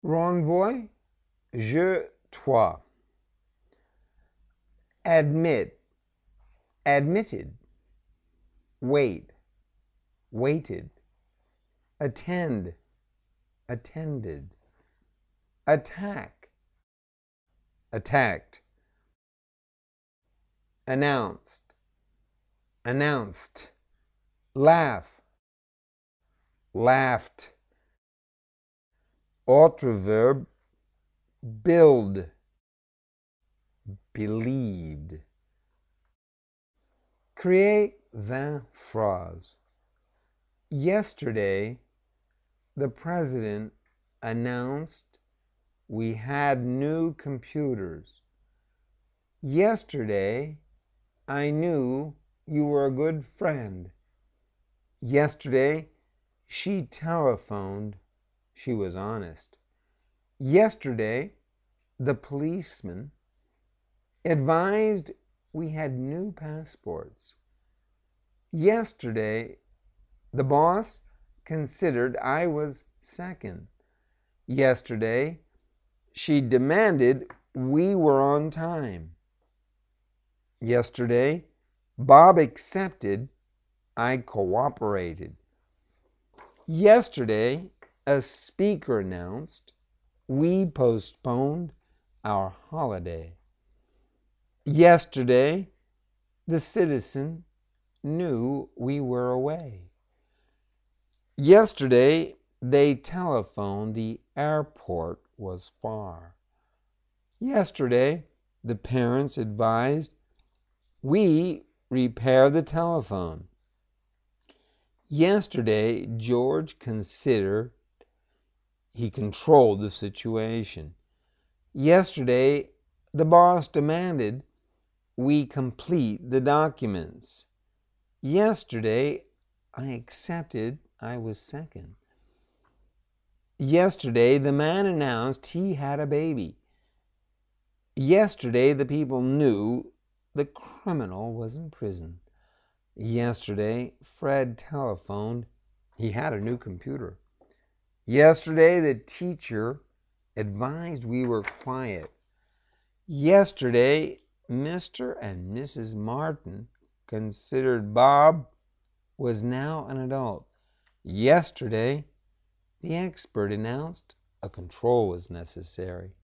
Renvoi, je, toi. Admit, admitted. Wait, waited. Attend, attended. Attack, attacked. Announced, announced. Laugh, laughed. Autre verb, build, believed. Créer 20 phrases. Yesterday, the president announced we had new computers. Yesterday, I knew you were a good friend. Yesterday, she telephoned. She was honest. Yesterday, the policeman advised we had new passports. Yesterday, the boss considered I was second. Yesterday, she demanded we were on time. Yesterday, Bob accepted I cooperated. Yesterday, a speaker announced we postponed our holiday. Yesterday, the citizen knew we were away. Yesterday, they telephoned the airport was far. Yesterday, the parents advised we repair the telephone. Yesterday, George considered he controlled the situation. Yesterday, the boss demanded we complete the documents. Yesterday, I accepted I was second. Yesterday, the man announced he had a baby. Yesterday, the people knew the criminal was in prison. Yesterday, Fred telephoned he had a new computer. Yesterday, the teacher advised we were quiet. Yesterday, Mr. and Mrs. Martin considered Bob was now an adult. Yesterday, the expert announced a control was necessary.